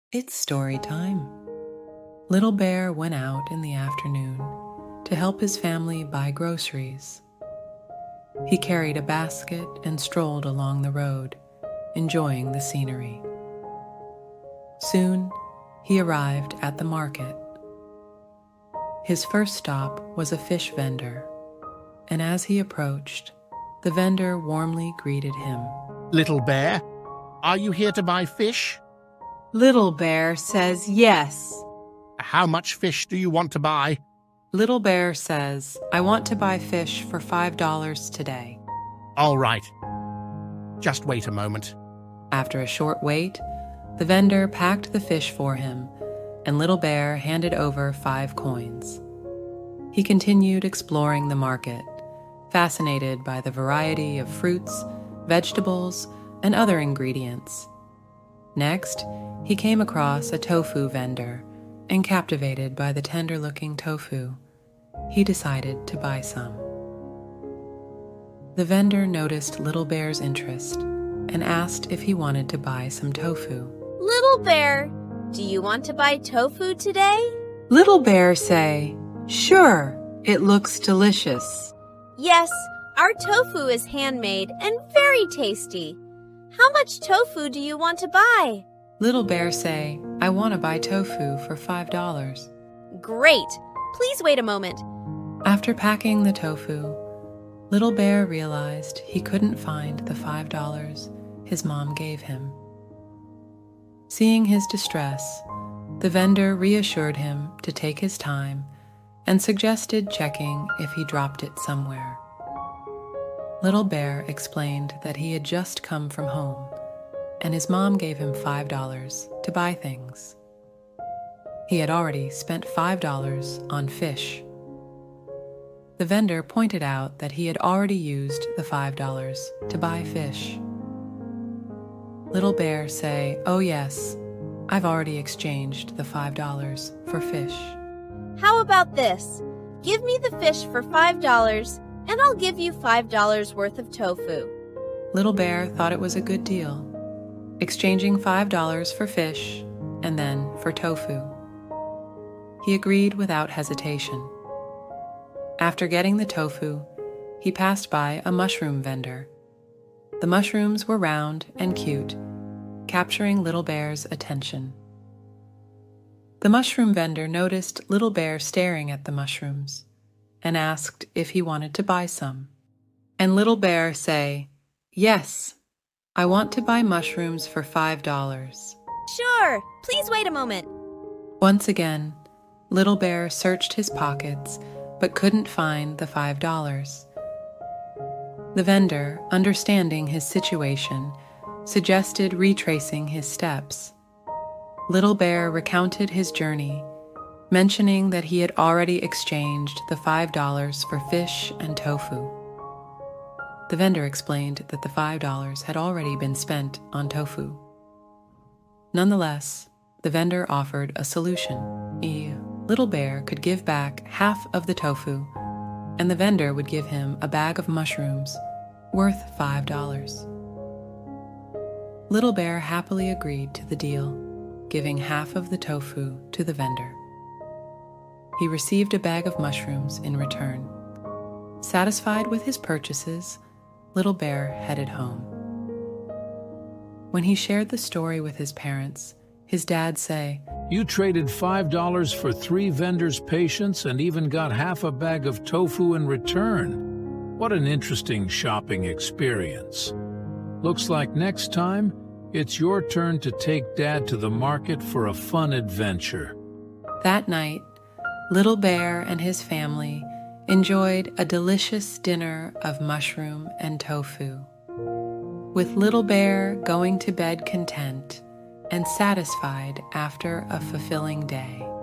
It's story time. Little Bear went out in the afternoon to help his family buy groceries. He carried a basket and strolled along the road, enjoying the scenery. Soon, he arrived at the market. His first stop was a fish vendor, and as he approached, the vendor warmly greeted him. Little Bear, are you here to buy fish? Little Bear says yes. How much fish do you want to buy? Little Bear says, I want to buy fish for $5 today. All right. Just wait a moment. After a short wait, the vendor packed the fish for him, and Little Bear handed over 5 coins. He continued exploring the market, fascinated by the variety of fruits, vegetables, and other ingredients. Next, he came across a tofu vendor, and captivated by the tender-looking tofu, he decided to buy some. The vendor noticed Little Bear's interest and asked if he wanted to buy some tofu. Little Bear, do you want to buy tofu today? Little Bear say, sure, it looks delicious. Yes, our tofu is handmade and very tasty. How much tofu do you want to buy? Little Bear say, I want to buy tofu for $5. Great. Please wait a moment. After packing the tofu, Little Bear realized he couldn't find the $5 his mom gave him. Seeing his distress, the vendor reassured him to take his time and suggested checking if he dropped it somewhere. Little Bear explained that he had just come from home, and his mom gave him $5 to buy things. He had already spent $5 on fish. The vendor pointed out that he had already used the $5 to buy fish. Little Bear say, oh yes, I've already exchanged the $5 for fish. How about this? Give me the fish for $5 and I'll give you $5 worth of tofu. Little Bear thought it was a good deal, exchanging $5 for fish and then for tofu. He agreed without hesitation. After getting the tofu, he passed by a mushroom vendor. The mushrooms were round and cute, capturing Little Bear's attention. The mushroom vendor noticed Little Bear staring at the mushrooms and asked if he wanted to buy some. And Little Bear say, yes, I want to buy mushrooms for $5. Sure, please wait a moment. Once again, Little Bear searched his pockets but couldn't find the $5. The vendor, understanding his situation, suggested retracing his steps. Little Bear recounted his journey, mentioning that he had already exchanged the $5 for fish and tofu. The vendor explained that the $5 had already been spent on tofu. Nonetheless, the vendor offered a solution. Little Bear could give back half of the tofu, and the vendor would give him a bag of mushrooms worth $5. Little Bear happily agreed to the deal, giving half of the tofu to the vendor. He received a bag of mushrooms in return. Satisfied with his purchases, Little Bear headed home. When he shared the story with his parents, his dad say, You traded $5 for 3 vendors' patience and even got half a bag of tofu in return. What an interesting shopping experience. Looks like next time, it's your turn to take Dad to the market for a fun adventure. That night, Little Bear and his family enjoyed a delicious dinner of mushroom and tofu, with Little Bear going to bed content and satisfied after a fulfilling day.